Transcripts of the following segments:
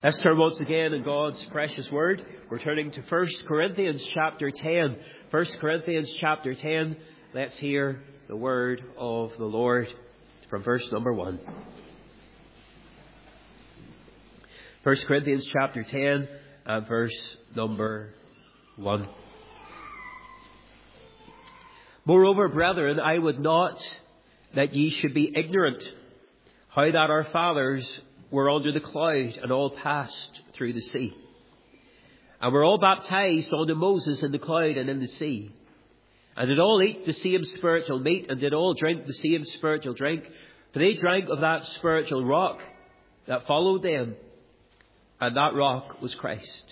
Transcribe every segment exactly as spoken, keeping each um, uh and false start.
Let's turn once again in God's precious word. We're turning to First Corinthians chapter ten. First Corinthians chapter ten. Let's hear the word of the Lord from verse number one. First Corinthians chapter ten and verse number one. Moreover, brethren, I would not that ye should be ignorant how that our fathers were under the cloud and all passed through the sea. And were all baptized unto Moses in the cloud and in the sea. And did all eat the same spiritual meat, and did all drink the same spiritual drink. For they drank of that spiritual rock that followed them, and that rock was Christ.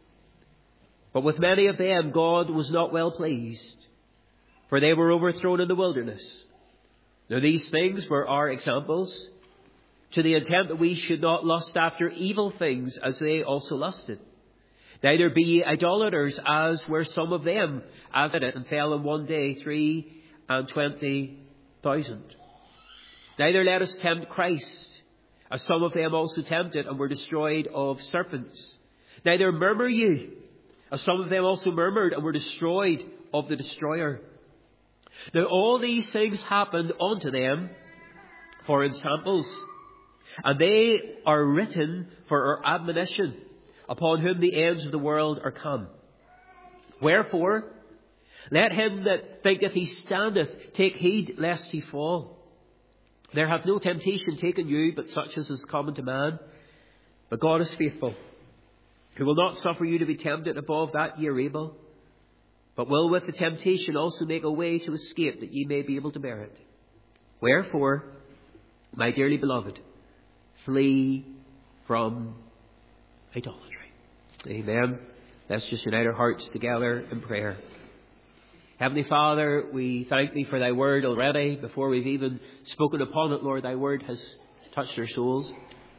But with many of them God was not well pleased, for they were overthrown in the wilderness. Now these things were our examples, to the intent that we should not lust after evil things as they also lusted. Neither be ye idolaters, as were some of them, as did it, and fell in one day three and twenty thousand. Neither let us tempt Christ, as some of them also tempted, and were destroyed of serpents. Neither murmur ye, as some of them also murmured, and were destroyed of the destroyer. Now all these things happened unto them for ensamples, and they are written for our admonition, upon whom the ends of the world are come. Wherefore, let him that thinketh he standeth take heed lest he fall. There hath no temptation taken you, but such as is common to man. But God is faithful, who will not suffer you to be tempted above that ye are able, but will with the temptation also make a way to escape, that ye may be able to bear it. Wherefore, my dearly beloved, flee from idolatry. Amen. Let's just unite our hearts together in prayer. Heavenly Father, we thank Thee for Thy word already. Before we've even spoken upon it, Lord, Thy word has touched our souls.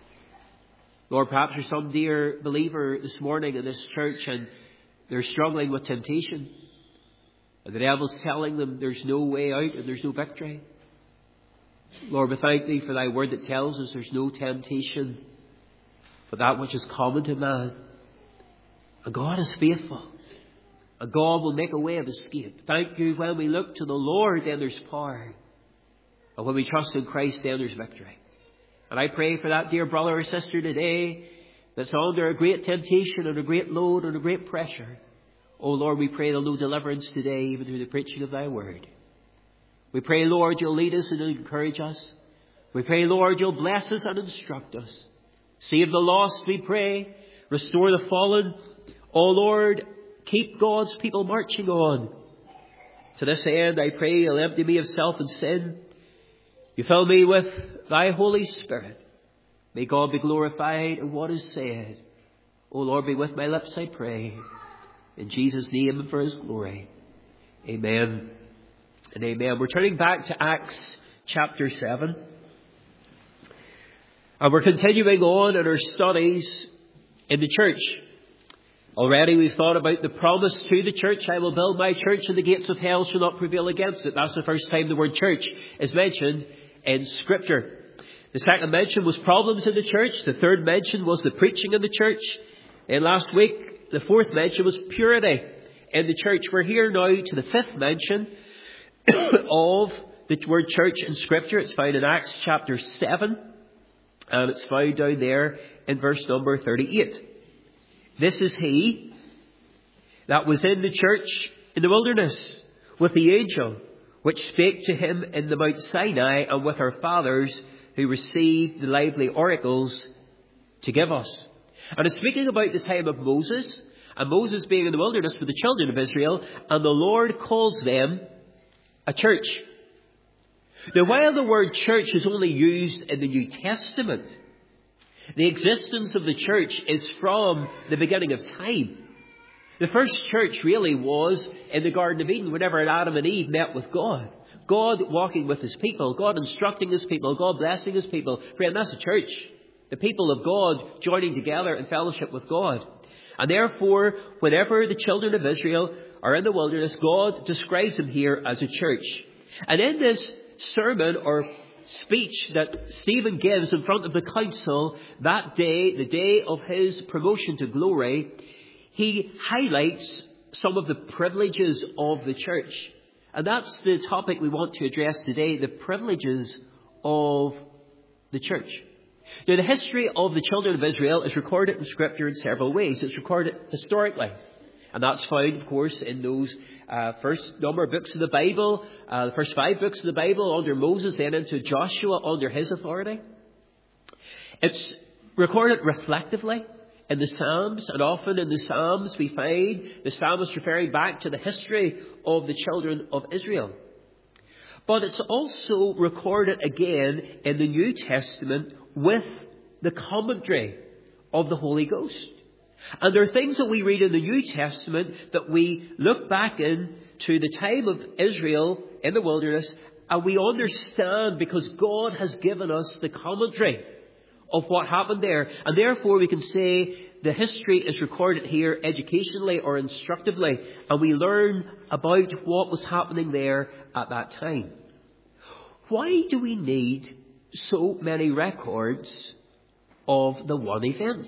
Lord, perhaps there's some dear believer this morning in this church and they're struggling with temptation. And the devil's telling them there's no way out and there's no victory. Lord, we thank Thee for Thy word that tells us there's no temptation but that which is common to man. And God is faithful. And God will make a way of escape. Thank You, when we look to the Lord, then there's power. And when we trust in Christ, then there's victory. And I pray for that dear brother or sister today that's under a great temptation and a great load and a great pressure. Oh Lord, we pray they'll know deliverance today, even through the preaching of Thy word. We pray, Lord, You'll lead us and encourage us. We pray, Lord, You'll bless us and instruct us. Save the lost, we pray. Restore the fallen. Oh, Lord, keep God's people marching on. To this end, I pray You'll empty me of self and sin. You fill me with Thy Holy Spirit. May God be glorified in what is said. Oh, Lord, be with my lips, I pray. In Jesus' name and for His glory. Amen. And amen. We're turning back to Acts chapter seven. And we're continuing on in our studies in the church. Already we've thought about the promise to the church. I will build my church and the gates of hell shall not prevail against it. That's the first time the word church is mentioned in Scripture. The second mention was problems in the church. The third mention was the preaching in the church. And last week, the fourth mention was purity in the church. We're here now to the fifth mention of the word church in Scripture. It's found in Acts chapter seven, and it's found down there in verse number thirty-eight. This is He that was in the church in the wilderness with the angel which spake to him in the Mount Sinai, and with our fathers who received the lively oracles to give us. And it's speaking about the time of Moses, and Moses being in the wilderness with the children of Israel, and the Lord calls them a church. Now, while the word church is only used in the New Testament, the existence of the church is from the beginning of time. The first church really was in the Garden of Eden, whenever Adam and Eve met with God. God walking with His people, God instructing His people, God blessing His people. Friend, that's a church. The people of God joining together in fellowship with God. And therefore, whenever the children of Israel are in the wilderness, God describes them here as a church. And in this sermon or speech that Stephen gives in front of the council that day, the day of his promotion to glory, he highlights some of the privileges of the church. And that's the topic we want to address today, the privileges of the church. Now, the history of the children of Israel is recorded in Scripture in several ways. It's recorded historically. And that's found, of course, in those uh, first number of books of the Bible, uh, the first five books of the Bible under Moses, then into Joshua under his authority. It's recorded reflectively in the Psalms, and often in the Psalms we find the psalmist referring back to the history of the children of Israel. But it's also recorded again in the New Testament with the commentary of the Holy Ghost. And there are things that we read in the New Testament that we look back in to the time of Israel in the wilderness, and we understand because God has given us the commentary of what happened there. And therefore we can say the history is recorded here educationally or instructively, and we learn about what was happening there at that time. Why do we need so many records of the one event?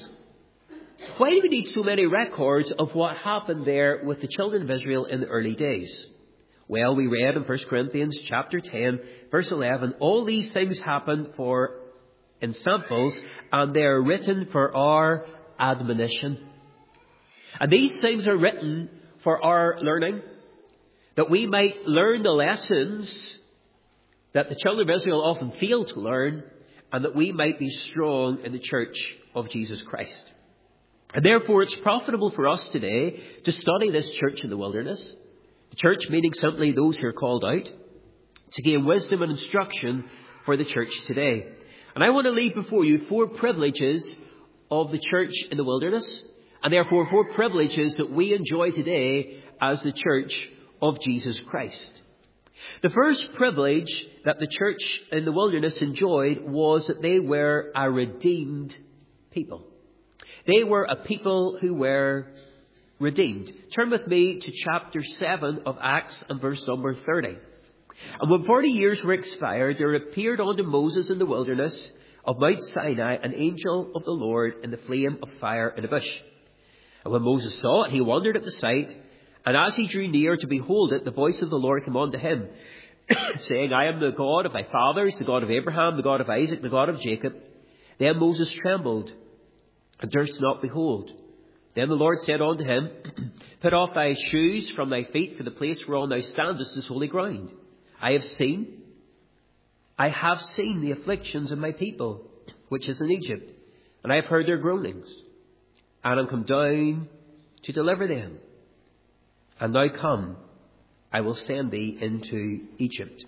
Why do we need so many records of what happened there with the children of Israel in the early days? Well, we read in First Corinthians chapter ten, verse eleven, all these things happen for in samples, and they are written for our admonition. And these things are written for our learning, that we might learn the lessons that the children of Israel often fail to learn, and that we might be strong in the church of Jesus Christ. And therefore it's profitable for us today to study this church in the wilderness. The church meaning simply those who are called out, to gain wisdom and instruction for the church today. And I want to leave before you four privileges of the church in the wilderness, and therefore four privileges that we enjoy today as the church of Jesus Christ. The first privilege that the church in the wilderness enjoyed was that they were a redeemed people. They were a people who were redeemed. Turn with me to chapter seven of Acts and verse number thirty. And when forty years were expired, there appeared unto Moses in the wilderness of Mount Sinai an angel of the Lord in the flame of fire in a bush. And when Moses saw it, he wondered at the sight. And as he drew near to behold it, the voice of the Lord came unto him, saying, I am the God of thy fathers, the God of Abraham, the God of Isaac, the God of Jacob. Then Moses trembled and durst not behold. Then the Lord said unto him, Put off thy shoes from thy feet, for the place whereon thou standest is holy ground. I have seen, I have seen the afflictions of my people, which is in Egypt, and I have heard their groanings, and am come down to deliver them. And now come, I will send thee into Egypt.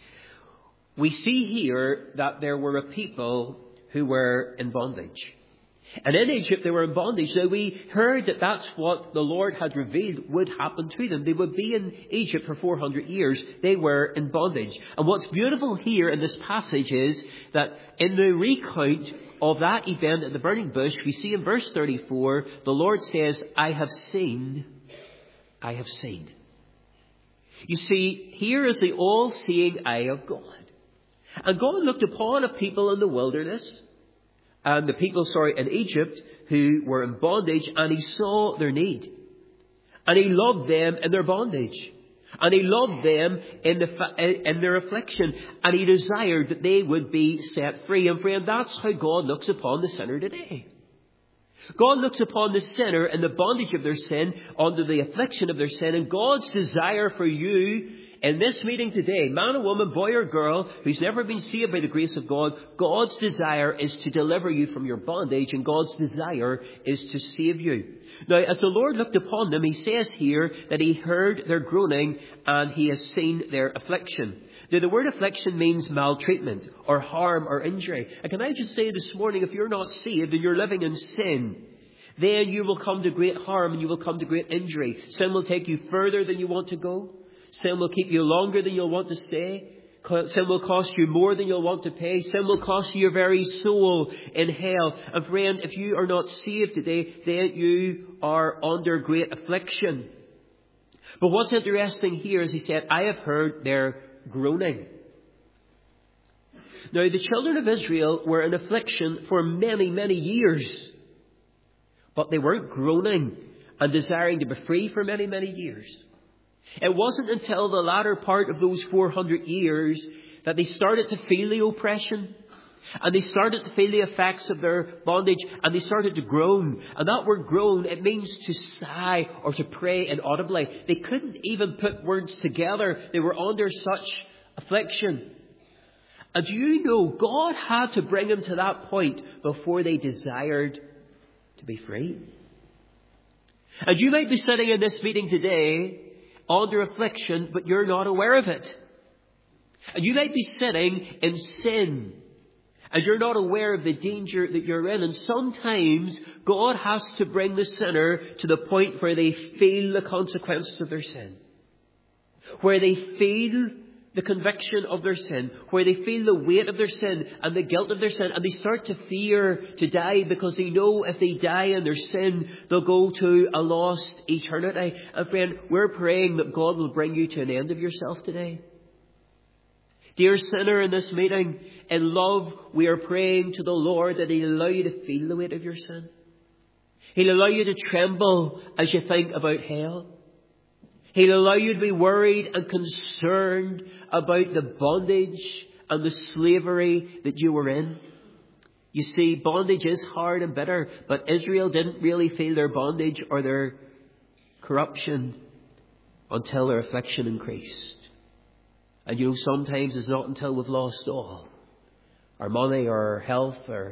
We see here that there were a people who were in bondage. And in Egypt they were in bondage. So we heard that that's what the Lord had revealed would happen to them. They would be in Egypt for four hundred years. They were in bondage. And what's beautiful here in this passage is that in the recount of that event at the burning bush, we see in verse thirty-four, the Lord says, I have seen, I have seen. You see, here is the all-seeing eye of God. And God looked upon a people in the wilderness, and the people, sorry, in Egypt who were in bondage, and he saw their need. And he loved them in their bondage. And he loved them in, the, in their affliction. And he desired that they would be set free. And friend, that's how God looks upon the sinner today. God looks upon the sinner in the bondage of their sin, under the affliction of their sin. And God's desire for you in this meeting today, man or woman, boy or girl, who's never been saved by the grace of God, God's desire is to deliver you from your bondage, and God's desire is to save you. Now, as the Lord looked upon them, he says here that he heard their groaning and he has seen their affliction. Now, the word affliction means maltreatment or harm or injury. And can I just say this morning, if you're not saved and you're living in sin, then you will come to great harm and you will come to great injury. Sin will take you further than you want to go. Sin will keep you longer than you'll want to stay. Sin will cost you more than you'll want to pay. Sin will cost you your very soul in hell. And friend, if you are not saved today, then you are under great affliction. But what's interesting here is he said, I have heard their groaning. Now, the children of Israel were in affliction for many, many years. But they weren't groaning and desiring to be free for many, many years. It wasn't until the latter part of those four hundred years that they started to feel the oppression. And they started to feel the effects of their bondage. And they started to groan. And that word groan, it means to sigh or to pray inaudibly. They couldn't even put words together. They were under such affliction. And do you know, God had to bring them to that point before they desired to be free. And you might be sitting in this meeting today under affliction, but you're not aware of it. And you might be sitting in sin, and you're not aware of the danger that you're in. And sometimes God has to bring the sinner to the point where they feel the consequences of their sin, where they feel the conviction of their sin, where they feel the weight of their sin and the guilt of their sin, and they start to fear to die because they know if they die in their sin, they'll go to a lost eternity. And friend, we're praying that God will bring you to an end of yourself today. Dear sinner, in this meeting, in love, we are praying to the Lord that He'll allow you to feel the weight of your sin. He'll allow you to tremble as you think about hell. He'll allow you to be worried and concerned about the bondage and the slavery that you were in. You see, bondage is hard and bitter, but Israel didn't really feel their bondage or their corruption until their affliction increased. And you know, sometimes it's not until we've lost all, our money, our health, our,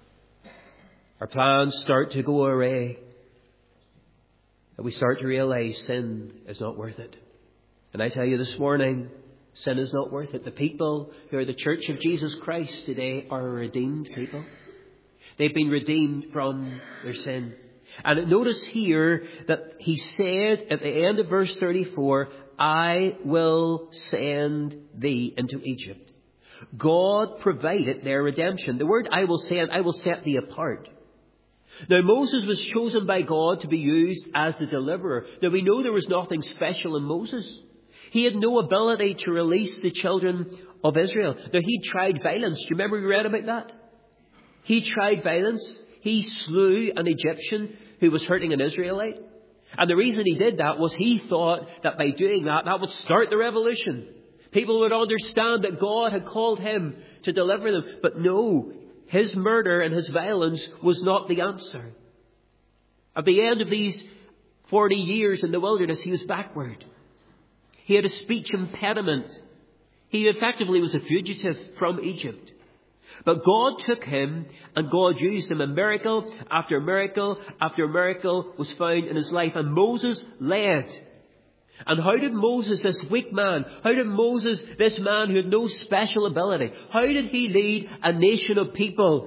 our plans start to go awry, that we start to realize sin is not worth it. And I tell you this morning, sin is not worth it. The people who are the Church of Jesus Christ today are a redeemed people. They've been redeemed from their sin. And notice here that He said at the end of verse thirty-four, I will send thee into Egypt. God provided their redemption. The word I will send, I will set thee apart. Now, Moses was chosen by God to be used as the deliverer. Now, we know there was nothing special in Moses. He had no ability to release the children of Israel. Now, he tried violence. Do you remember we read about that? He tried violence. He slew an Egyptian who was hurting an Israelite. And the reason he did that was he thought that by doing that, that would start the revolution. People would understand that God had called him to deliver them. But no, his murder and his violence was not the answer. At the end of these forty years in the wilderness, he was backward. He had a speech impediment. He effectively was a fugitive from Egypt. But God took him and God used him. And miracle after miracle after miracle was found in his life. And Moses led. And how did Moses, this weak man, how did Moses, this man who had no special ability, how did he lead a nation of people?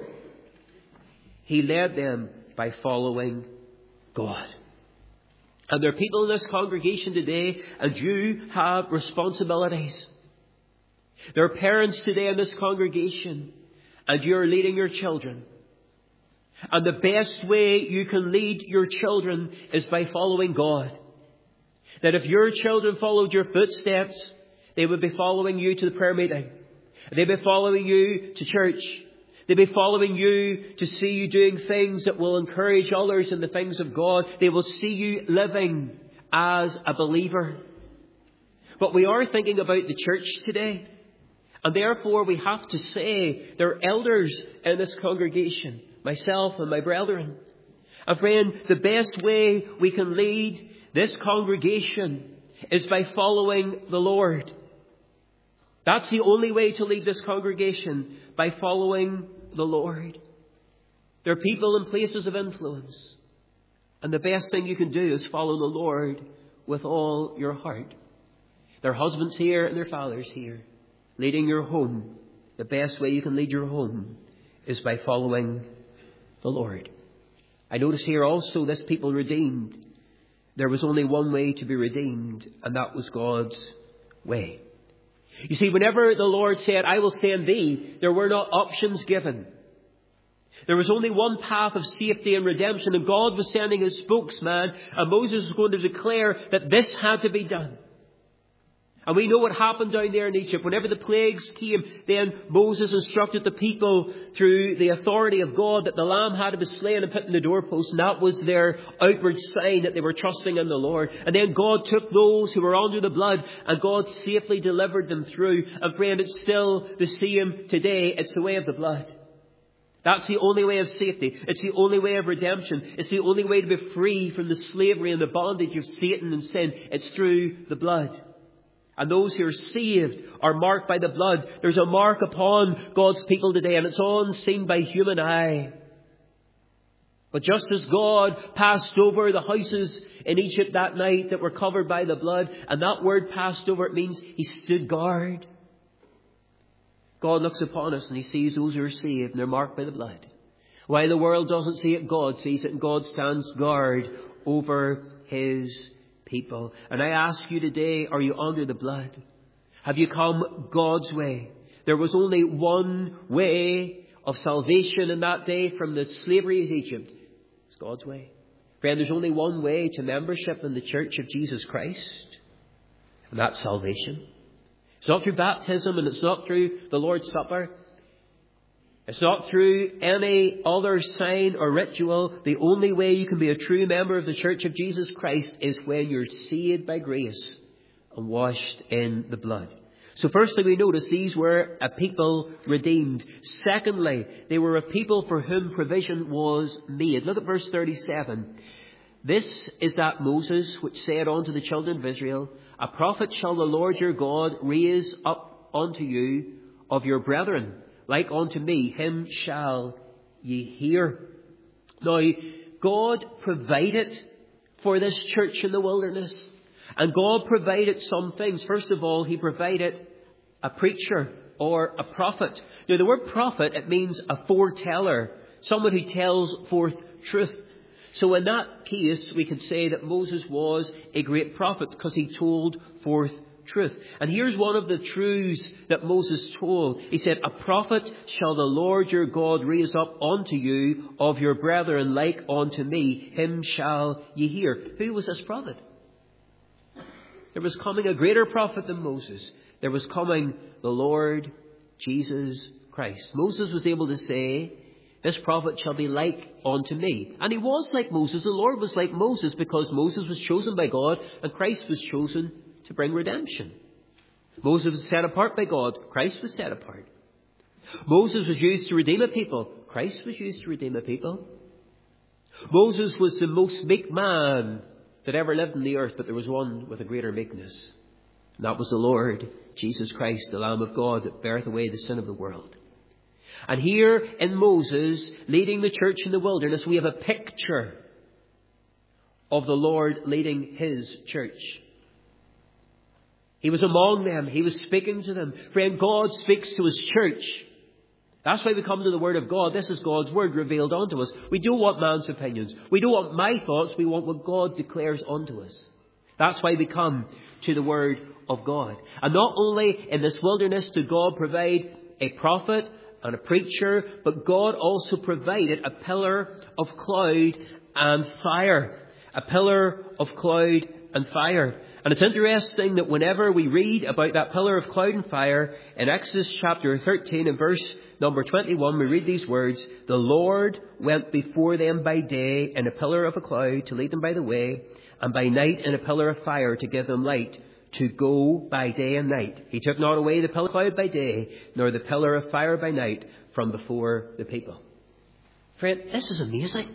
He led them by following God. And there are people in this congregation today, and you have responsibilities. There are parents today in this congregation, and you're leading your children. And the best way you can lead your children is by following God. That if your children followed your footsteps, they would be following you to the prayer meeting. They'd be following you to church. They'd be following you to see you doing things that will encourage others in the things of God. They will see you living as a believer. But we are thinking about the church today. And therefore we have to say there are elders in this congregation, myself and my brethren. And friend, the best way we can lead this congregation is by following the Lord. That's the only way to lead this congregation, by following the Lord. There are people in places of influence. And the best thing you can do is follow the Lord with all your heart. There are husbands here and there are fathers here. Leading your home, the best way you can lead your home is by following the Lord. I notice here also this people redeemed. There was only one way to be redeemed, and that was God's way. You see, whenever the Lord said, I will send thee, there were not options given. There was only one path of safety and redemption, and God was sending His spokesman, and Moses was going to declare that this had to be done. And we know what happened down there in Egypt. Whenever the plagues came, then Moses instructed the people through the authority of God that the lamb had to be slain and put in the doorpost. And that was their outward sign that they were trusting in the Lord. And then God took those who were under the blood and God safely delivered them through. And friend, it's still the same today. It's the way of the blood. That's the only way of safety. It's the only way of redemption. It's the only way to be free from the slavery and the bondage of Satan and sin. It's through the blood. And those who are saved are marked by the blood. There's a mark upon God's people today, and it's unseen by human eye. But just as God passed over the houses in Egypt that night that were covered by the blood, and that word passed over, it means He stood guard. God looks upon us and He sees those who are saved, and they're marked by the blood. While the world doesn't see it, God sees it, and God stands guard over His people. And I ask you today, are you under the blood? Have you come God's way? There was only one way of salvation in that day from the slavery of Egypt. It's God's way. Friend, there's only one way to membership in the Church of Jesus Christ, and that's salvation. It's not through baptism, and it's not through the Lord's Supper. It's not through any other sign or ritual. The only way you can be a true member of the Church of Jesus Christ is when you're saved by grace and washed in the blood. So firstly, we notice these were a people redeemed. Secondly, they were a people for whom provision was made. Look at verse thirty-seven. This is that Moses which said unto the children of Israel, A prophet shall the Lord your God raise up unto you of your brethren, like unto me, him shall ye hear. Now, God provided for this church in the wilderness. And God provided some things. First of all, He provided a preacher or a prophet. Now, the word prophet, it means a foreteller, someone who tells forth truth. So in that case, we could say that Moses was a great prophet because he told forth truth. And here's one of the truths that Moses told. He said, A prophet shall the Lord your God raise up unto you of your brethren like unto me, him shall ye hear. Who was this prophet? There was coming a greater prophet than Moses. There was coming the Lord Jesus Christ. Moses was able to say, This prophet shall be like unto me. And he was like Moses. The Lord was like Moses because Moses was chosen by God and Christ was chosen to bring redemption. Moses was set apart by God. Christ was set apart. Moses was used to redeem a people. Christ was used to redeem a people. Moses was the most meek man that ever lived on the earth, but there was one with a greater meekness. And that was the Lord Jesus Christ, the Lamb of God that beareth away the sin of the world. And here in Moses, leading the church in the wilderness, we have a picture of the Lord leading His church. He was among them. He was speaking to them. Friend, God speaks to His church. That's why we come to the Word of God. This is God's Word revealed unto us. We don't want man's opinions. We don't want my thoughts. We want what God declares unto us. That's why we come to the Word of God. And not only in this wilderness did God provide a prophet and a preacher, but God also provided a pillar of cloud and fire. A pillar of cloud and fire. And it's interesting that whenever we read about that pillar of cloud and fire in Exodus chapter thirteen and verse number twenty-one, we read these words, The Lord went before them by day in a pillar of a cloud to lead them by the way, and by night in a pillar of fire to give them light, to go by day and night. He took not away the pillar of cloud by day, nor the pillar of fire by night from before the people. Friend, this is amazing.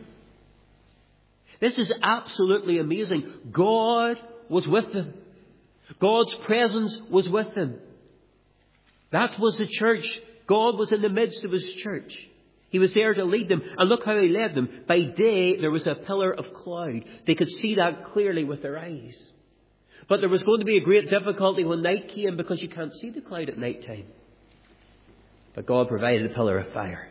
This is absolutely amazing. God was with them. God's presence was with them. That was the church. God was in the midst of His church. He was there to lead them. And look how He led them. By day, there was a pillar of cloud. They could see that clearly with their eyes. But there was going to be a great difficulty when night came because you can't see the cloud at night time. But God provided a pillar of fire.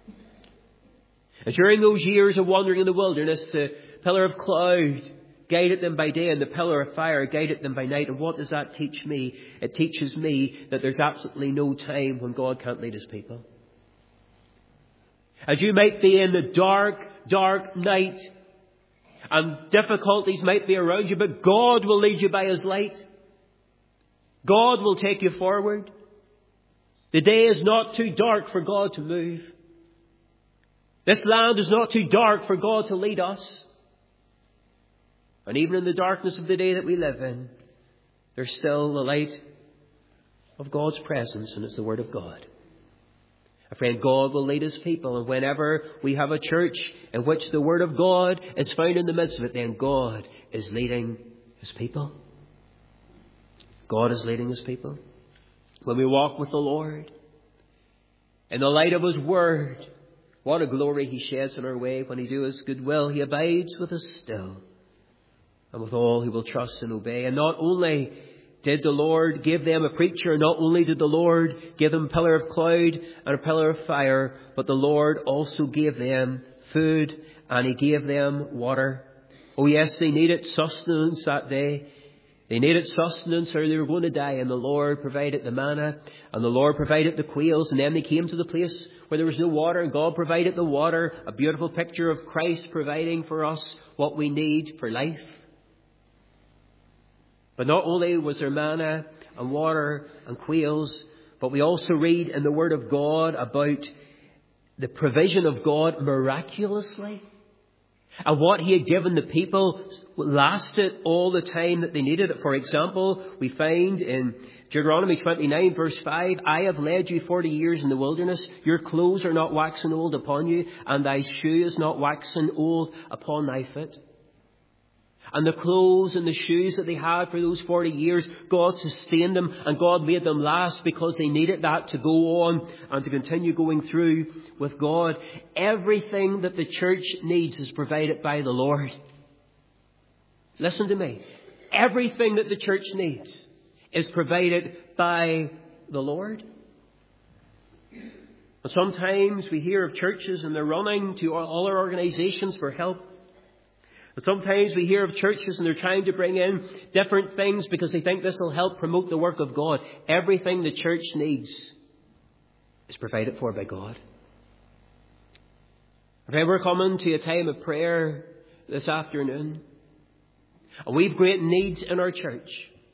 And during those years of wandering in the wilderness, the pillar of cloud guided them by day and the pillar of fire guided them by night. And what does that teach me? It teaches me that there's absolutely no time when God can't lead His people. As you might be in the dark, dark night, and difficulties might be around you, but God will lead you by His light. God will take you forward. The day is not too dark for God to move. This land is not too dark for God to lead us. And even in the darkness of the day that we live in, there's still the light of God's presence, and it's the Word of God. A friend, God will lead His people, and whenever we have a church in which the Word of God is found in the midst of it, then God is leading His people. God is leading His people. When we walk with the Lord, in the light of His Word, what a glory He sheds in our way. When He do His good will, He abides with us still. And with all He will trust and obey. And not only did the Lord give them a preacher, not only did the Lord give them a pillar of cloud and a pillar of fire, but the Lord also gave them food and He gave them water. Oh yes, they needed sustenance that day. They needed sustenance or they were going to die. And the Lord provided the manna and the Lord provided the quails. And then they came to the place where there was no water and God provided the water. A beautiful picture of Christ providing for us what we need for life. But not only was there manna and water and quails, but we also read in the Word of God about the provision of God miraculously. And what He had given the people lasted all the time that they needed it. For example, we find in Deuteronomy twenty-nine verse five, I have led you forty years in the wilderness. Your clothes are not waxen old upon you, and thy shoe is not waxen old upon thy foot. And the clothes and the shoes that they had for those forty years, God sustained them and God made them last because they needed that to go on and to continue going through with God. Everything that the church needs is provided by the Lord. Listen to me. Everything that the church needs is provided by the Lord. And sometimes we hear of churches and they're running to all our organizations for help. But sometimes we hear of churches and they're trying to bring in different things because they think this will help promote the work of God. Everything the church needs is provided for by God. If we're coming to a time of prayer this afternoon, and we've great needs in our church,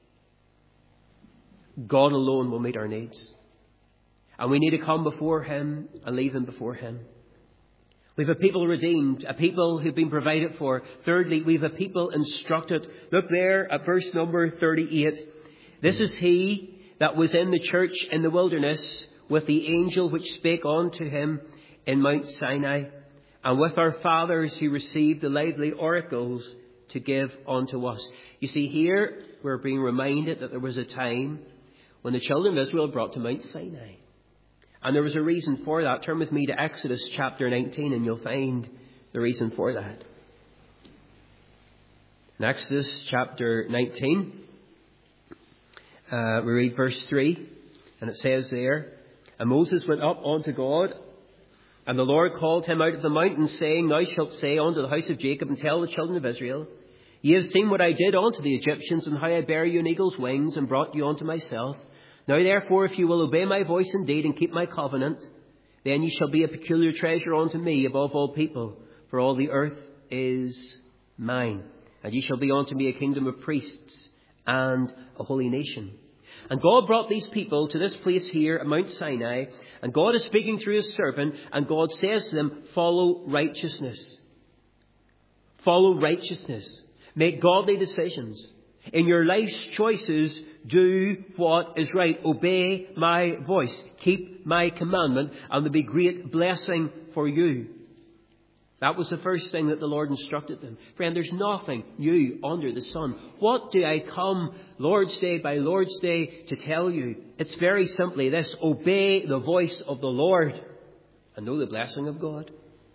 God alone will meet our needs. And we need to come before Him and leave them before Him. We have a people redeemed, a people who've been provided for. Thirdly, we have a people instructed. Look there at verse number thirty-eight. This is He that was in the church in the wilderness with the angel which spake unto him in Mount Sinai. And with our fathers He received the lively oracles to give unto us. You see, here we're being reminded that there was a time when the children of Israel brought to Mount Sinai. And there was a reason for that. Turn with me to Exodus chapter nineteen and you'll find the reason for that. In Exodus chapter nineteen, uh, we read verse three, and it says there, And Moses went up unto God, and the Lord called him out of the mountain, saying, Thou shalt say unto the house of Jacob, and tell the children of Israel, Ye have seen what I did unto the Egyptians, and how I bare you on eagle's wings, and brought you unto myself. Now therefore, if you will obey my voice indeed and keep my covenant, then you shall be a peculiar treasure unto me above all people, for all the earth is mine. And ye shall be unto me a kingdom of priests and a holy nation. And God brought these people to this place here at Mount Sinai, and God is speaking through His servant, and God says to them, follow righteousness. Follow righteousness. Make godly decisions. In your life's choices, do what is right. Obey my voice. Keep my commandment, and there'll be great blessing for you. That was the first thing that the Lord instructed them. Friend, there's nothing new under the sun. What do I come Lord's Day by Lord's Day to tell you? It's very simply this. Obey the voice of the Lord and know the blessing of God.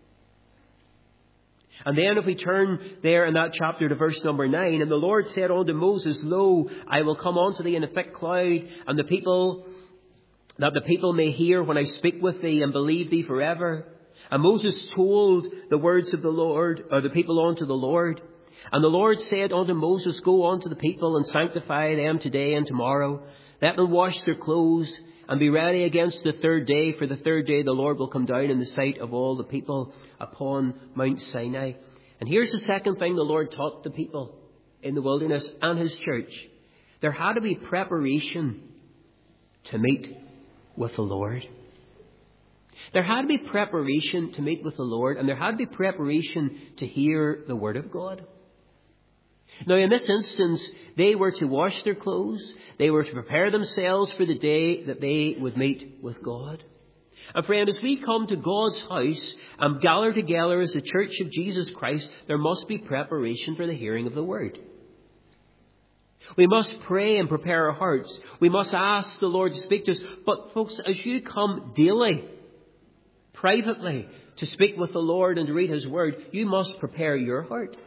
And then if we turn there in that chapter to verse number nine, and the Lord said unto Moses, Lo, I will come unto thee in a thick cloud, and the people, that the people may hear when I speak with thee and believe thee forever. And Moses told the words of the Lord, or the people unto the Lord. And the Lord said unto Moses, Go unto the people and sanctify them today and tomorrow. Let them wash their clothes and be ready against the third day. For the third day the Lord will come down in the sight of all the people upon Mount Sinai. And here's the second thing the Lord taught the people in the wilderness and His church. there had to be preparation to meet with the Lord. There had to be preparation to meet with the Lord, and there had to be preparation to hear the Word of God. Now, in this instance, they were to wash their clothes. They were to prepare themselves for the day that they would meet with God. And friend, as we come to God's house and gather together as the Church of Jesus Christ, there must be preparation for the hearing of the Word. We must pray and prepare our hearts. We must ask the Lord to speak to us. But folks, as you come daily, privately, to speak with the Lord and to read His Word, you must prepare your heart.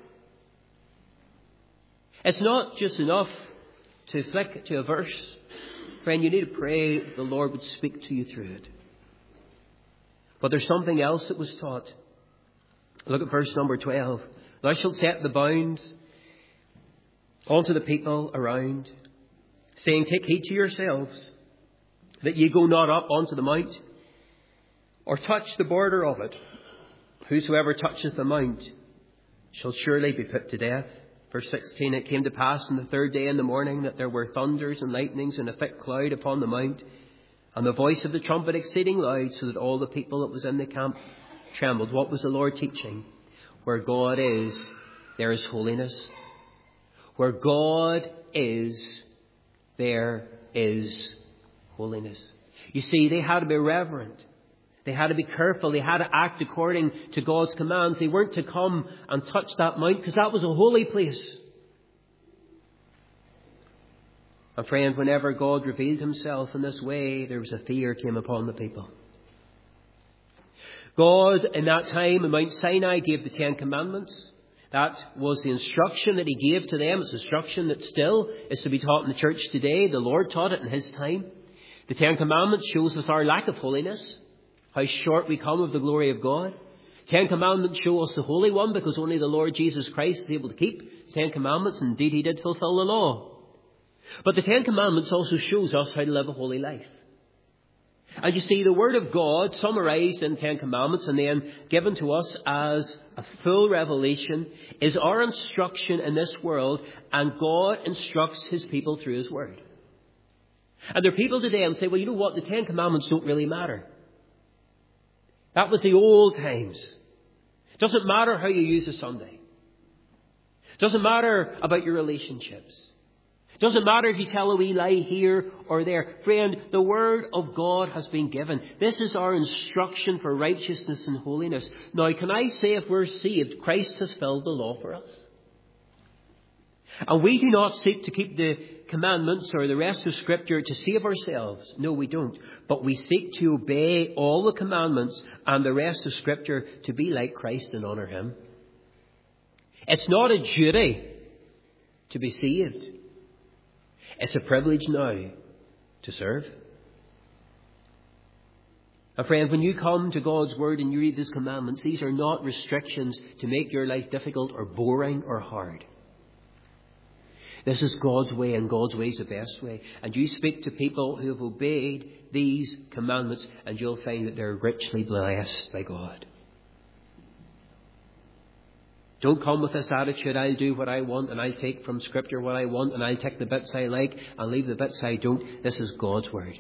It's not just enough to flick to a verse. Friend, you need to pray the Lord would speak to you through it. But there's something else that was taught. Look at verse number twelve. Thou shalt set the bounds unto the people around, saying, Take heed to yourselves, that ye go not up unto the mount, or touch the border of it. Whosoever toucheth the mount shall surely be put to death. Verse sixteen, It came to pass on the third day in the morning that there were thunders and lightnings and a thick cloud upon the mount, and the voice of the trumpet exceeding loud, so that all the people that was in the camp trembled. What was the Lord teaching? Where God is, there is holiness. Where God is, there is holiness. You see, they had to be reverent. They had to be careful. They had to act according to God's commands. They weren't to come and touch that mount because that was a holy place. And friend, whenever God revealed Himself in this way, there was a fear came upon the people. God, in that time in Mount Sinai, gave the Ten Commandments. That was the instruction that He gave to them. It's instruction that still is to be taught in the church today. The Lord taught it in His time. The Ten Commandments shows us our lack of holiness, how short we come of the glory of God. Ten Commandments show us the Holy One, because only the Lord Jesus Christ is able to keep the Ten Commandments. Indeed, He did fulfill the law. But the Ten Commandments also shows us how to live a holy life. And you see, the Word of God summarised in Ten Commandments and then given to us as a full revelation is our instruction in this world, and God instructs His people through His Word. And there are people today and say, well, you know what, the Ten Commandments don't really matter. That was the old times. It doesn't matter how you use a Sunday. It doesn't matter about your relationships. It doesn't matter if you tell a wee lie here or there. Friend, the Word of God has been given. This is our instruction for righteousness and holiness. Now, can I say, if we're saved, Christ has filled the law for us. And we do not seek to keep the commandments or the rest of Scripture to save ourselves. No, we don't. But we seek to obey all the commandments and the rest of Scripture to be like Christ and honour Him. It's not a duty to be saved. It's a privilege now to serve. And friend, when you come to God's Word and you read His commandments, these are not restrictions to make your life difficult or boring or hard. This is God's way, and God's way is the best way. And you speak to people who have obeyed these commandments, and you'll find that they're richly blessed by God. Don't come with this attitude, I'll do what I want, and I'll take from Scripture what I want, and I'll take the bits I like and leave the bits I don't. This is God's Word.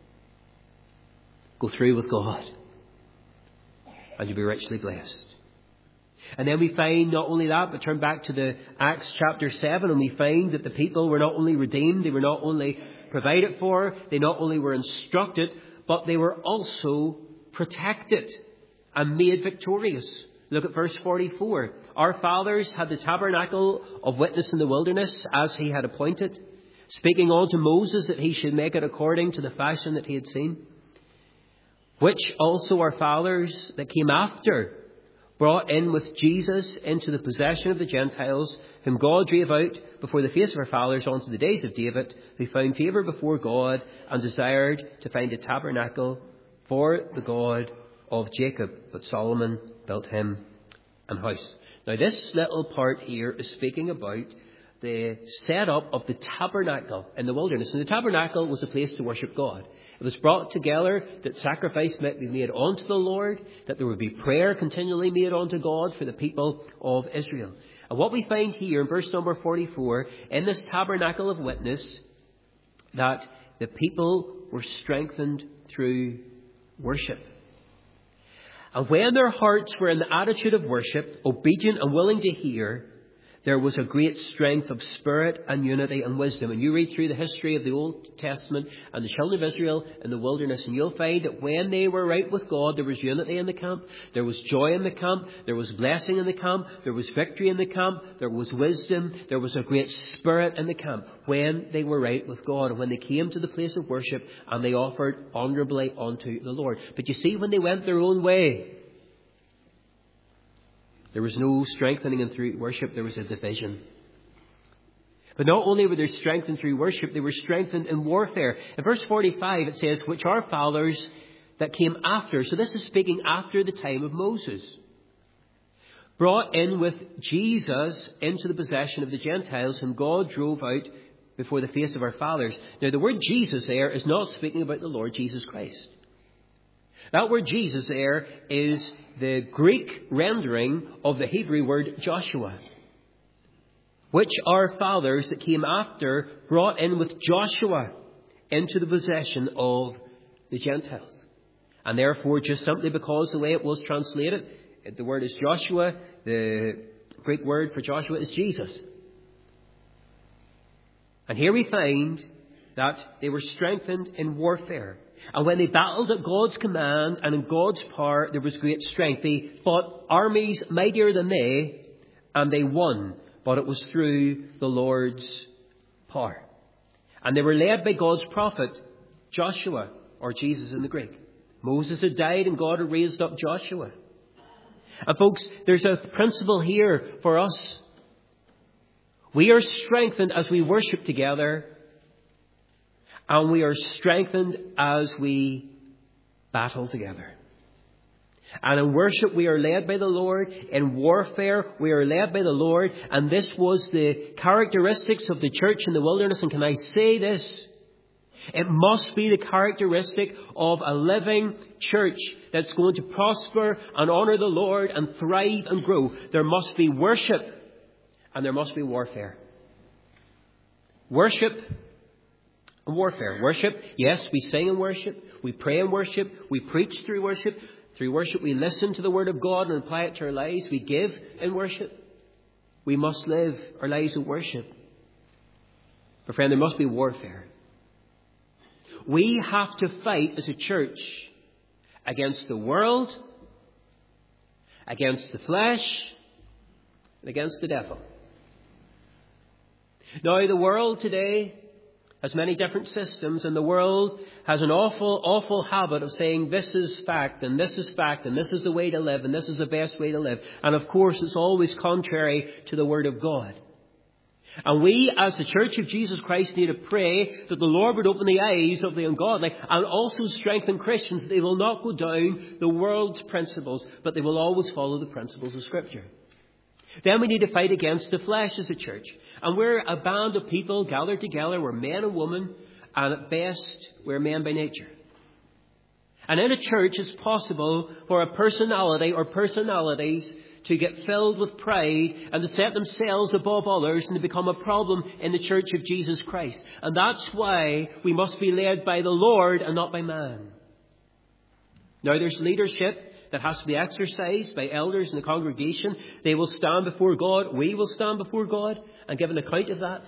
Go through with God, and you'll be richly blessed. And then we find not only that, but turn back to the Acts chapter seven, and we find that the people were not only redeemed, they were not only provided for, they not only were instructed, but they were also protected and made victorious. Look at verse forty-four. Our fathers had the tabernacle of witness in the wilderness, as He had appointed, speaking unto Moses that he should make it according to the fashion that he had seen, which also our fathers that came after brought in with Jesus into the possession of the Gentiles, whom God drave out before the face of our fathers unto the days of David, who found favour before God and desired to find a tabernacle for the God of Jacob. But Solomon built him an house. Now, this little part here is speaking about the setup of the tabernacle in the wilderness. And the tabernacle was a place to worship God. It was brought together that sacrifice might be made unto the Lord, that there would be prayer continually made unto God for the people of Israel. And what we find here in verse number forty-four, in this tabernacle of witness, that the people were strengthened through worship. And when their hearts were in the attitude of worship, obedient and willing to hear, there was a great strength of spirit and unity and wisdom. And you read through the history of the Old Testament and the children of Israel in the wilderness, and you'll find that when they were right with God, there was unity in the camp, there was joy in the camp, there was blessing in the camp, there was victory in the camp, there was wisdom, there was a great spirit in the camp when they were right with God, and when they came to the place of worship and they offered honourably unto the Lord. But you see, when they went their own way, there was no strengthening in through worship, there was a division. But not only were they strengthened through worship, they were strengthened in warfare. In verse forty-five it says, which our fathers that came after, so this is speaking after the time of Moses, brought in with Jesus into the possession of the Gentiles, whom God drove out before the face of our fathers. Now the word Jesus there is not speaking about the Lord Jesus Christ. That word Jesus there is the Greek rendering of the Hebrew word Joshua, which our fathers that came after brought in with Joshua into the possession of the Gentiles. And therefore, just simply because the way it was translated, the word is Joshua, the Greek word for Joshua is Jesus. And here we find that they were strengthened in warfare. And when they battled at God's command and in God's power, there was great strength. They fought armies mightier than they, and they won. But it was through the Lord's power. And they were led by God's prophet, Joshua, or Jesus in the Greek. Moses had died and God had raised up Joshua. And folks, there's a principle here for us. We are strengthened as we worship together. And we are strengthened as we battle together. And in worship we are led by the Lord. In warfare we are led by the Lord. And this was the characteristics of the church in the wilderness. And can I say this? It must be the characteristic of a living church that's going to prosper and honour the Lord and thrive and grow. There must be worship and there must be warfare. Worship and warfare. Worship, yes, we sing in worship, we pray in worship, we preach through worship. Through worship we listen to the Word of God and apply it to our lives. We give in worship. We must live our lives in worship. But friend, there must be warfare. We have to fight as a church against the world, against the flesh, and against the devil. Now, the world today has many different systems, and the world has an awful, awful habit of saying this is fact, and this is fact, and this is the way to live, and this is the best way to live. And of course, it's always contrary to the Word of God. And we, as the Church of Jesus Christ, need to pray that the Lord would open the eyes of the ungodly and also strengthen Christians that they will not go down the world's principles, but they will always follow the principles of Scripture. Then we need to fight against the flesh as a church. And we're a band of people gathered together. We're men and women, and at best, we're men by nature. And in a church, it's possible for a personality or personalities to get filled with pride and to set themselves above others and to become a problem in the Church of Jesus Christ. And that's why we must be led by the Lord and not by man. Now, there's leadership that has to be exercised by elders in the congregation. They will stand before God. We will stand before God and give an account of that.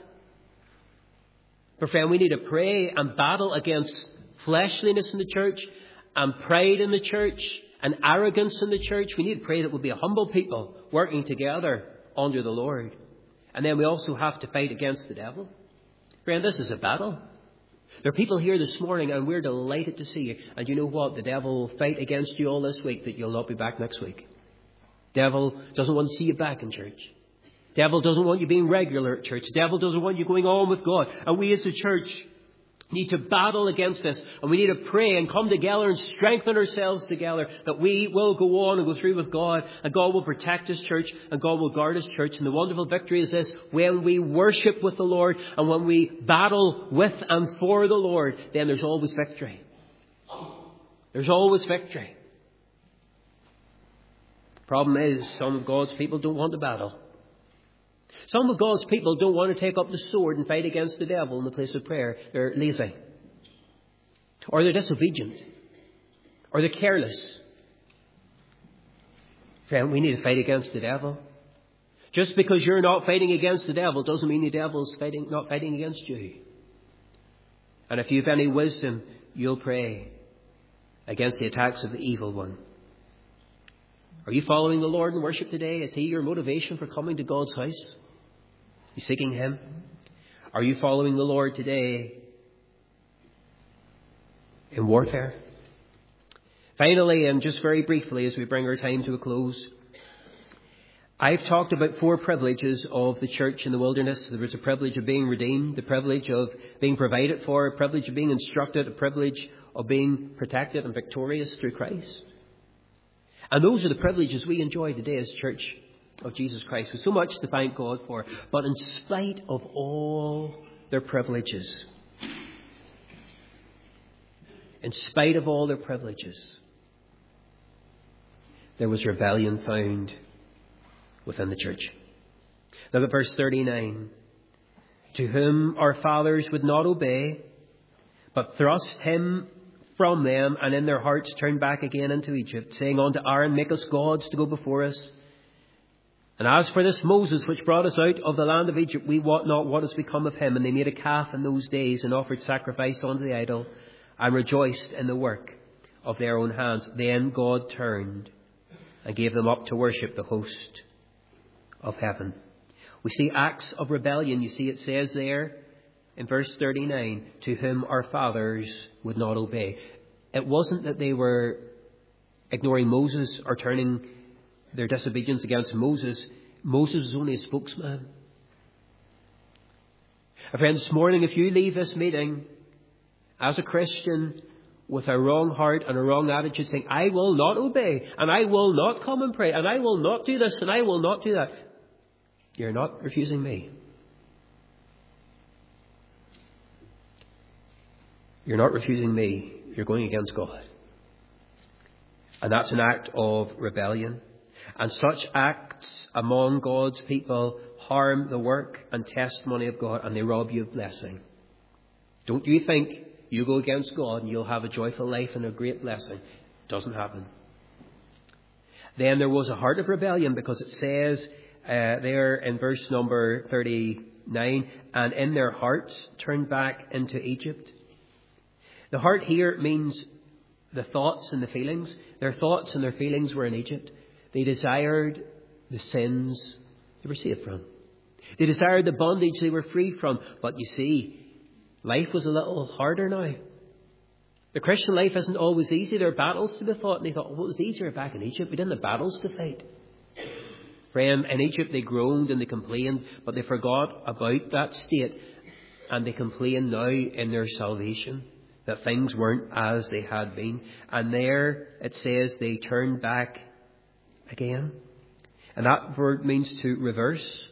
But friend, we need to pray and battle against fleshliness in the church and pride in the church and arrogance in the church. We need to pray that we'll be a humble people working together under the Lord. And then we also have to fight against the devil. Friend, this is a battle. There are people here this morning and we're delighted to see you. And you know what? The devil will fight against you all this week that you'll not be back next week. Devil doesn't want to see you back in church. Devil doesn't want you being regular at church. Devil doesn't want you going on with God. And we as a church need to battle against this. And we need to pray and come together and strengthen ourselves together that we will go on and go through with God. And God will protect His church and God will guard His church. And the wonderful victory is this: when we worship with the Lord and when we battle with and for the Lord, then there's always victory. There's always victory. The problem is some of God's people don't want to battle. Some of God's people don't want to take up the sword and fight against the devil in the place of prayer. They're lazy. Or they're disobedient. Or they're careless. Friend, we need to fight against the devil. Just because you're not fighting against the devil doesn't mean the devil's fighting, not fighting against you. And if you've any wisdom, you'll pray against the attacks of the evil one. Are you following the Lord in worship today? Is He your motivation for coming to God's house? Are you seeking Him? Are you following the Lord today in warfare? Finally, and just very briefly as we bring our time to a close, I've talked about four privileges of the church in the wilderness. There was a privilege of being redeemed, the privilege of being provided for, a privilege of being instructed, a privilege of being protected and victorious through Christ. And those are the privileges we enjoy today as Church of Jesus Christ. With so much to thank God for. But in spite of all their privileges, in spite of all their privileges, there was rebellion found within the church. Look at verse thirty-nine. To whom our fathers would not obey, but thrust him from them, and in their hearts turned back again into Egypt, saying unto Aaron, make us gods to go before us. And as for this Moses, which brought us out of the land of Egypt, we wot not what has become of him. And they made a calf in those days, and offered sacrifice unto the idol, and rejoiced in the work of their own hands. Then God turned and gave them up to worship the host of heaven. We see acts of rebellion. You see it says there in verse thirty-nine, to whom our fathers would not obey. It wasn't that they were ignoring Moses or turning their disobedience against Moses. Moses was only a spokesman. Friends, this morning, if you leave this meeting as a Christian with a wrong heart and a wrong attitude, saying, I will not obey, and I will not come and pray, and I will not do this, and I will not do that, you're not refusing me. You're not refusing me. You're going against God. And that's an act of rebellion. And such acts among God's people harm the work and testimony of God, and they rob you of blessing. Don't you think you go against God and you'll have a joyful life and a great blessing? It doesn't happen. Then there was a heart of rebellion, because it says uh, there in verse number thirty-nine, and in their hearts turned back into Egypt. The heart here means the thoughts and the feelings. Their thoughts and their feelings were in Egypt. They desired the sins they were saved from. They desired the bondage they were free from. But you see, life was a little harder now. The Christian life isn't always easy. There are battles to be fought. And they thought, well, it was easier back in Egypt. We didn't have battles to fight. Friend, in Egypt they groaned and they complained, but they forgot about that state. And they complain now in their salvation that things weren't as they had been. And there it says they turned back again. And that word means to reverse.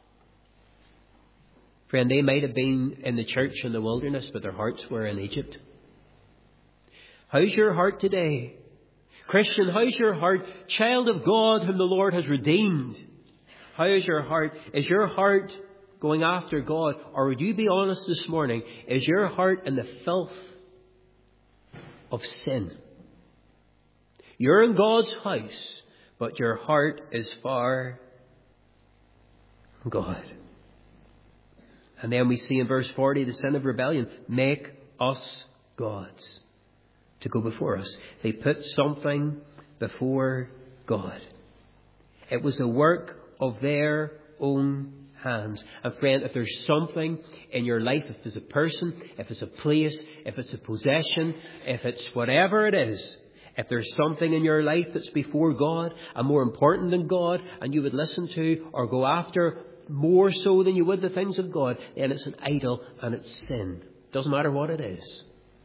Friend, they might have been in the church in the wilderness, but their hearts were in Egypt. How's your heart today? Christian, how's your heart? Child of God whom the Lord has redeemed. How is your heart? Is your heart going after God? Or would you be honest this morning? Is your heart in the filth of sin? You're in God's house, but your heart is far from God. And then we see in verse forty the sin of rebellion. Make us gods to go before us. They put something before God. It was the work of their own hands. And friend, if there's something in your life, if it's a person, if it's a place, if it's a possession, if it's whatever it is, if there's something in your life that's before God and more important than God, and you would listen to or go after more so than you would the things of God, then it's an idol and it's sin. Doesn't matter what it is.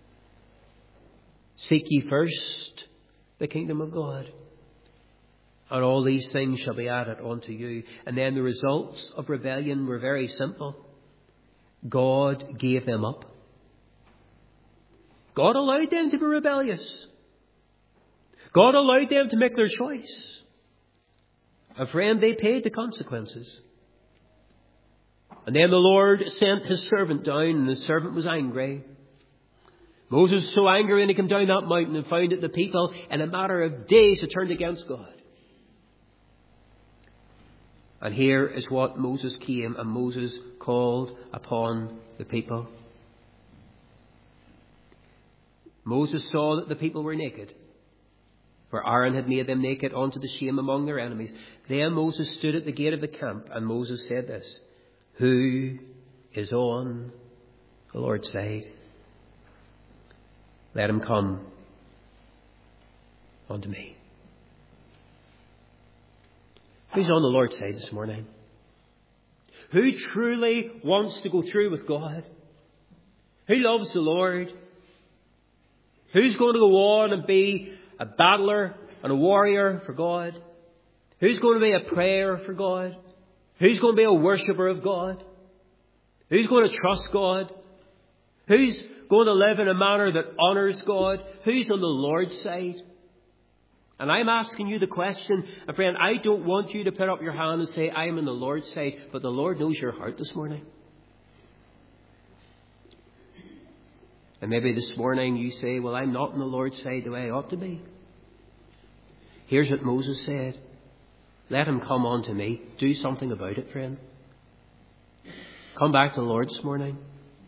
Seek ye first the kingdom of God, and all these things shall be added unto you. And then the results of rebellion were very simple. God gave them up. God allowed them to be rebellious. God allowed them to make their choice. And friend, they paid the consequences. And then the Lord sent his servant down, and the servant was angry. Moses was so angry when he came down that mountain and found that the people, in a matter of days, had turned against God. And here is what Moses came, and Moses called upon the people. Moses saw that the people were naked, for Aaron had made them naked unto the shame among their enemies. Then Moses stood at the gate of the camp, and Moses said this, Who is on the Lord's side? Let him come unto me. Who's on the Lord's side this morning? Who truly wants to go through with God? Who loves the Lord? Who's going to go on and be a battler and a warrior for God? Who's going to be a prayer for God? Who's going to be a worshipper of God? Who's going to trust God? Who's going to live in a manner that honours God? Who's on the Lord's side? And I'm asking you the question, and friend, I don't want you to put up your hand and say, I'm on the Lord's side, but the Lord knows your heart this morning. And maybe this morning you say, well, I'm not on the Lord's side the way I ought to be. Here's what Moses said. Let him come unto me. Do something about it, friend. Come back to the Lord this morning.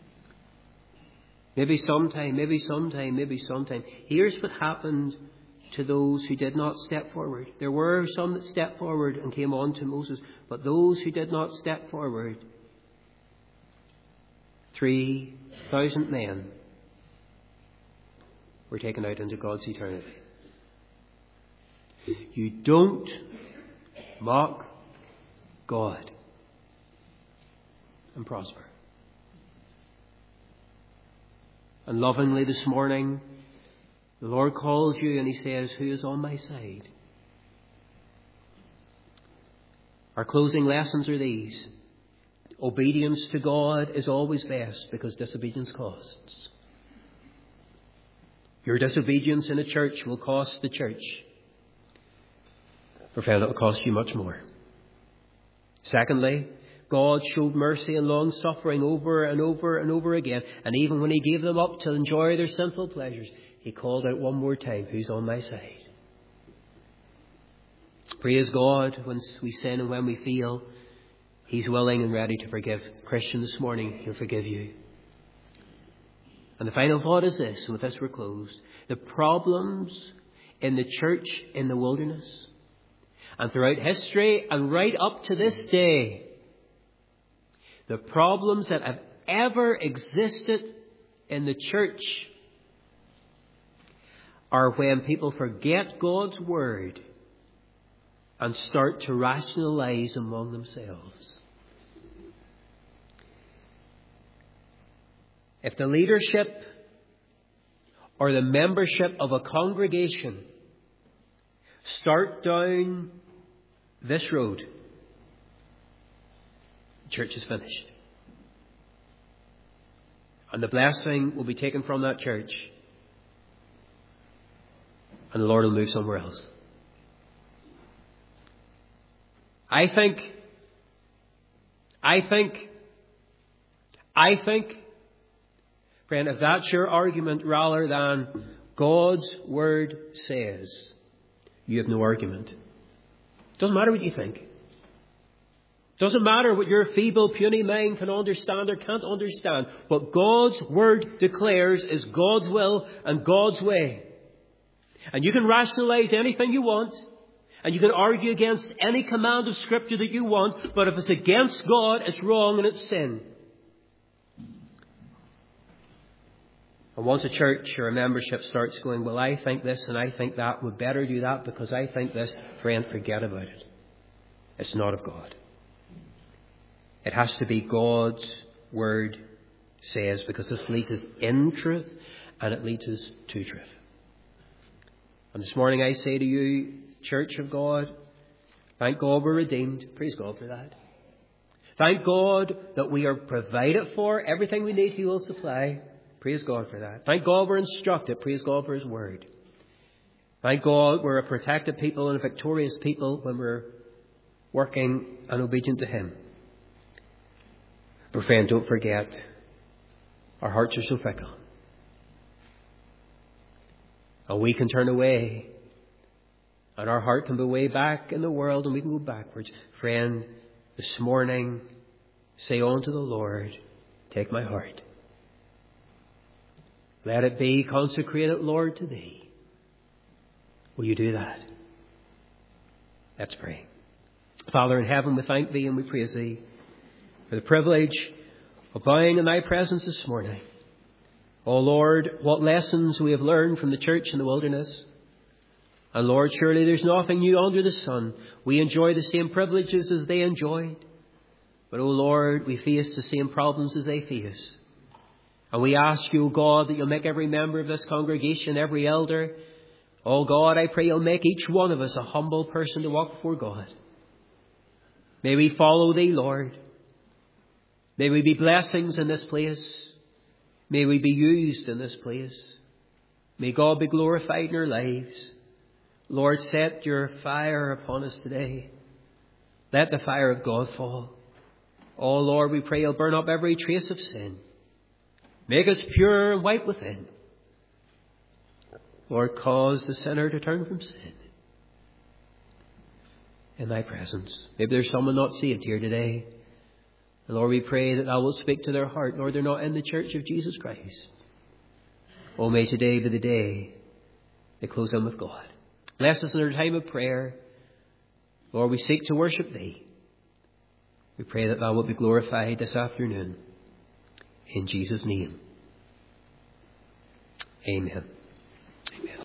Maybe sometime, maybe sometime, maybe sometime. Here's what happened to those who did not step forward. There were some that stepped forward and came on to Moses, but those who did not step forward, three thousand men were taken out into God's eternity. You don't mock God and prosper. And lovingly this morning, the Lord calls you and he says, who is on my side? Our closing lessons are these. Obedience to God is always best because disobedience costs. Your disobedience in a church will cost the church. For friend, it will cost you much more. Secondly, God showed mercy and long suffering over and over and over again. And even when he gave them up to enjoy their sinful pleasures, he called out one more time, who's on my side? Praise God when we sin and when we fail. He's willing and ready to forgive. Christian, this morning, he'll forgive you. And the final thought is this, and with this we're closed. The problems in the church in the wilderness and throughout history and right up to this day, the problems that have ever existed in the church are when people forget God's word and start to rationalize among themselves. If the leadership or the membership of a congregation start down this road, the church is finished. And the blessing will be taken from that church. And the Lord will move somewhere else. I think, I think, I think, friend, if that's your argument rather than God's word says, you have no argument. Doesn't matter what you think. Doesn't matter what your feeble, puny mind can understand or can't understand. What God's word declares is God's will and God's way. And you can rationalize anything you want. And you can argue against any command of Scripture that you want. But if it's against God, it's wrong and it's sin. And once a church or a membership starts going, well, I think this and I think that, we'd better do that because I think this, friend, forget about it. It's not of God. It has to be God's word says, because this leads us in truth and it leads us to truth. And this morning I say to you, Church of God, thank God we're redeemed. Praise God for that. Thank God that we are provided for. Everything we need He will supply. Praise God for that. Thank God we're instructed. Praise God for His word. Thank God we're a protected people and a victorious people when we're working and obedient to Him. But friend, don't forget, our hearts are so fickle. And we can turn away. And our heart can be way back in the world and we can go backwards. Friend, this morning, say unto the Lord, take my heart. Let it be consecrated, Lord, to Thee. Will you do that? Let's pray. Father in heaven, we thank Thee and we praise Thee for the privilege of bowing in Thy presence this morning. Oh Lord, what lessons we have learned from the church in the wilderness. And Lord, surely there's nothing new under the sun. We enjoy the same privileges as they enjoyed. But, oh Lord, we face the same problems as they face. And we ask you, God, that you'll make every member of this congregation, every elder, oh God, I pray you'll make each one of us a humble person to walk before God. May we follow Thee, Lord. May we be blessings in this place. May we be used in this place. May God be glorified in our lives. Lord, set your fire upon us today. Let the fire of God fall. Oh Lord, we pray you'll burn up every trace of sin. Make us pure and white within. Lord, cause the sinner to turn from sin. In Thy presence. Maybe there's someone not saved here today. And Lord, we pray that Thou wilt speak to their heart. Lord, they're not in the church of Jesus Christ. Oh, may today be the day they close in with God. Bless us in our time of prayer. Lord, we seek to worship Thee. We pray that Thou wilt be glorified this afternoon. In Jesus' name. Amen.